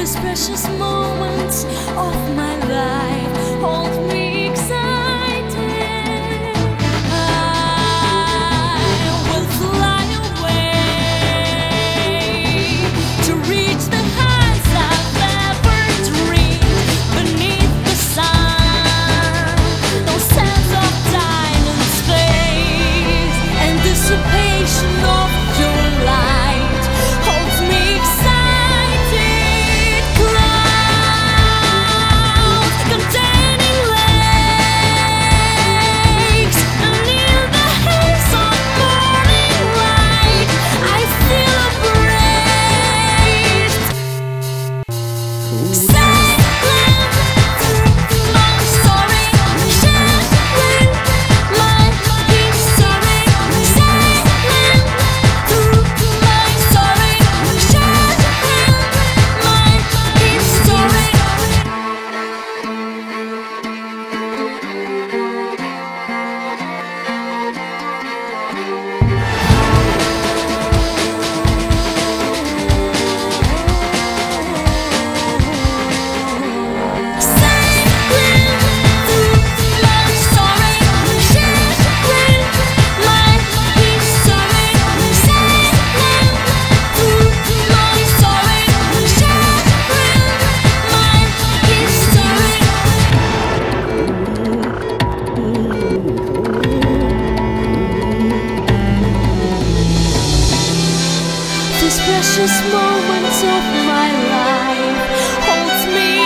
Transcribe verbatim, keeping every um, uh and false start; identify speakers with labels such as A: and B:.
A: These precious moments of my life hold me excited. I will fly away to reach the heights I've ever dreamed. Beneath the sun, no sense of time and space. Anticipation of your light holds me excited. These precious moments of my life holds me